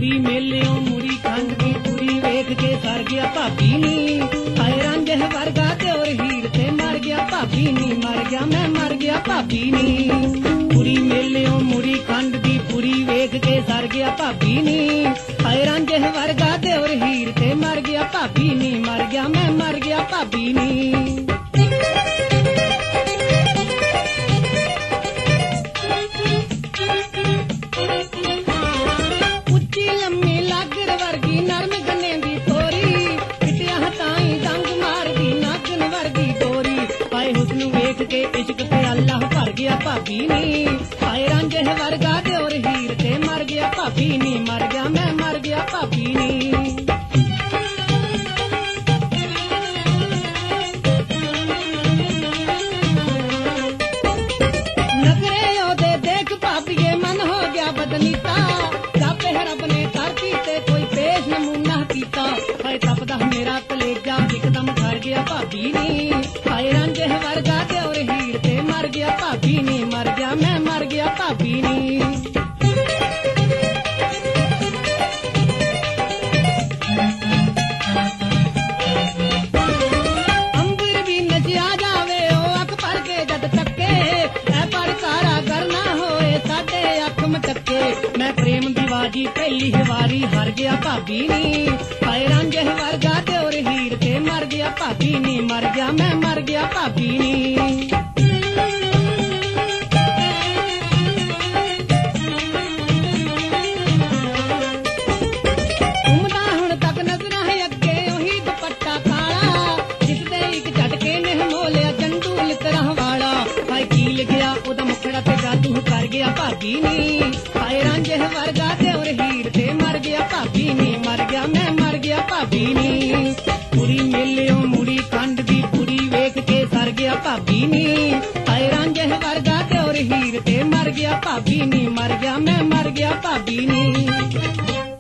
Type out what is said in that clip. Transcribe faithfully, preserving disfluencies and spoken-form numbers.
कुड़ी मेलियों मुड़ी खंड दी कुड़ी वेख के सर गया भाभी नी हाय रांझे वर्गा ते और हीर ते मर गया भाभी नी मर गया मैं मर गया भाभी नी कुड़ी मेलियों मुड़ी खंड दी कुड़ी वेख के सर गया भाभी नी हाय रांझे वर्गा ते और हीर ते मर गया भाभी नी मर गया मैं मर गया भाभी नी। इश्क ते अल्लाह भर गया भाभी नी हाय रांझे वर्गा ते और हीर ते मर गया भाभी नी मर गया मैं मर गया भाभी नी। नखरे ओदे देख भाभीए मन हो गया बदनीता जापे रब ने धरती ते कोई पेश नमूना कीता हाय तपदा मेरा कलेजा एकदम ठर गया भाभी नी हाय रांझे वर्गा ते और हीर ते मर गया भाभी नी मर गया मैं मर गया भाभी नी। अंबर भी नचिया जावे ओ अख भर के जद तके ऐ पर सारा करना होए साडे अख मटके मैं प्रेम दी बाजी पहली वारी हार गया भाभी नी हाय रांझे वर्गा ते और हीर ते मर गया भाभी नी मर गया मैं मर गया भाभी नी। कर गया भाभी नी हाय रांझे वर्गा ते और हीर ते मर गया भाभी नी मर गया मैं मर गया भाभी नी कुड़ी मेलियों मुड़ी खंड दी कुड़ी वेख के सर गया भाभी नी हाय रांझे वर्गा ते और हीर ते मर गया भाभी नी मर गया मैं मर गया भाभी नी।